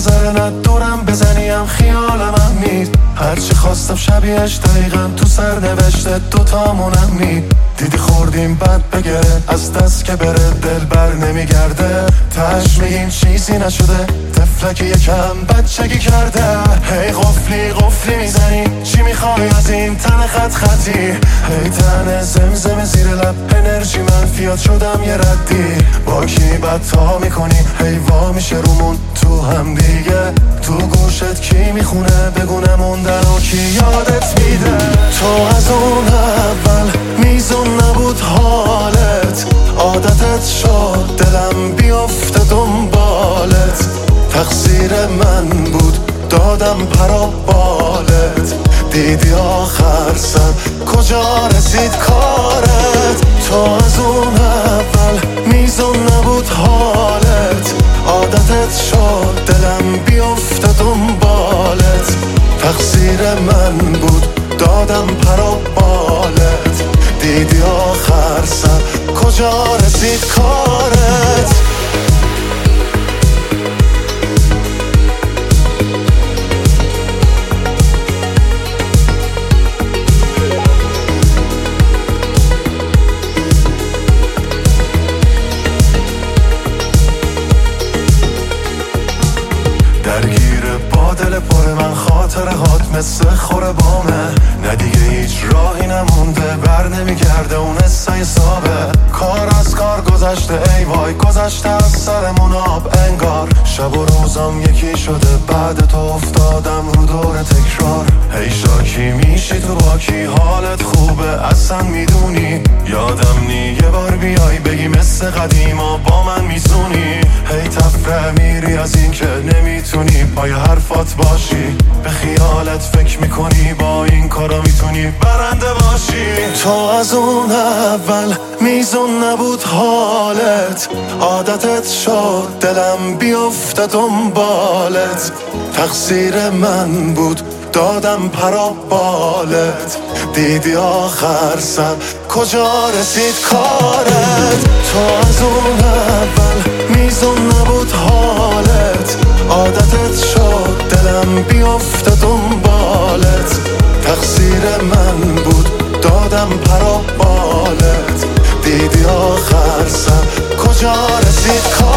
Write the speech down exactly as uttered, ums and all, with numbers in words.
ذره ندورم بزنیم خیال من مید. هرچی خواستم شبیهش دقیقا تو سر نوشته دوتامونم مید. دیدی خوردیم بد بگره از دست که بره دل بر نمیگرده. تش میگیم چیزی نشده طفلکی یکم بچگی کرده. هی قفلی قفلی میزنی چی میخوای از این تن خط خطی. هی تن زمزم زیر لب انرژی منفیات شدم یه ردی. با کی بد تا میکنی هی وا میشه رومون تو هم دیگه. تو گوشت کی میخونه بگونه موندن و کی یادت میده. تو از اون اول میزون نبود حالت عادتت شد دلم بیفته دنبالت. تقصیر من بود دادم پرا بالت. دیدی آخر سر کجا رسید کارت. تو از اون اول میزون نبود حالت عادتت شد دلم بیفته دنبالت. تقصیر من بود دادم پرا بالت. دیدی آخر سر کجا رسید کارت. درگیر با دل پر من خاطره هات مثل خوره بامه. نه دیگه هیچ راهی نمونده بر نمیگرده اون حسای سابه. کار از کار گذشته ای وای گذشته از سرمون آب انگار. شب و روزم یکی شده بعد تو افتادم رو دور تکرار. هی شاکی میشی تو با کی حالت خوبه اصلا میدونی. یادم نی یه بار بیای بگی مثل قدیما با من میزونی. هی تفره میری از این که نمیتونی پای حرفات باشی. به خیالت فکر میکنی با این کارا میتونی برنده باشی. تو از اون اول میزون نبود حالت عادتت شد دلم بیفته دنبالت. تقصیر من بود دادم پرا بالت. دیدی آخر سر کجا رسید کارت. تو از اون اول میزون نبود حالت عادتت شد دلم بیفته دنبالت. تقصیر من بود دادم پرا بالت. دیدی آخر سر کجا رسید کارت.